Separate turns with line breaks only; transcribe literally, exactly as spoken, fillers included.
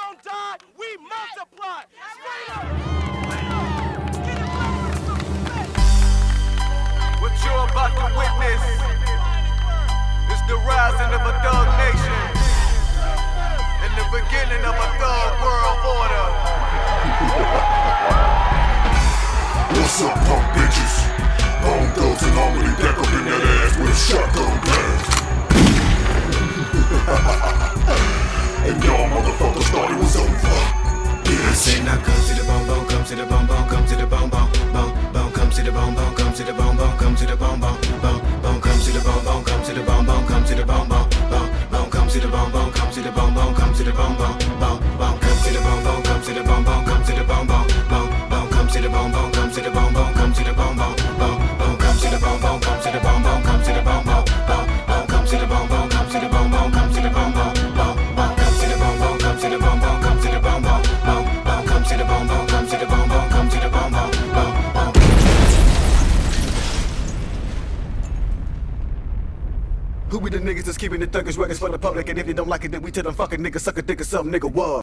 don't die, we multiply. Straight up. Straight up. Get it back with some respect.
What you're about to witness is the rising of a thug nation and the beginning of a thug world order.
What's up, punk bitches? Bone thugs and already deck up in that ass with a shotgun blast. And y'all motherfuckers thought it was over. Bitch.
Say now come to the bone bone, come to the bone bone, come to the bone bone, bone bone, come to the bone bone, come to the bone bone, come to the bone bone, bone bone, come to the bone bone, come to the bone bone, come to the bone bone, bone bone, come to the bone bone, come to the bone bone, come to the bone bone, bone bone, come to the bone bone, come to the bone bone, come to the bone bone, bone bone, come to the bone bone, come to the bone bone, come to the bone bone, bone bone, come to the bone bone, come to the bone bone, come to the bone bone, bone bone, come to the bone bone, come to the bone bone, come to the bone bone, bone bone, come to the bone bone, come to the bone bone, come to the bone bone, bone bone, come to the bone bone, come to the bone bone, come to the bone bone, bone bone.
Who be the niggas that's keeping the thuggish records for the public? And if they don't like it, then we tell them fucking niggas suck a dick or something, nigga, what?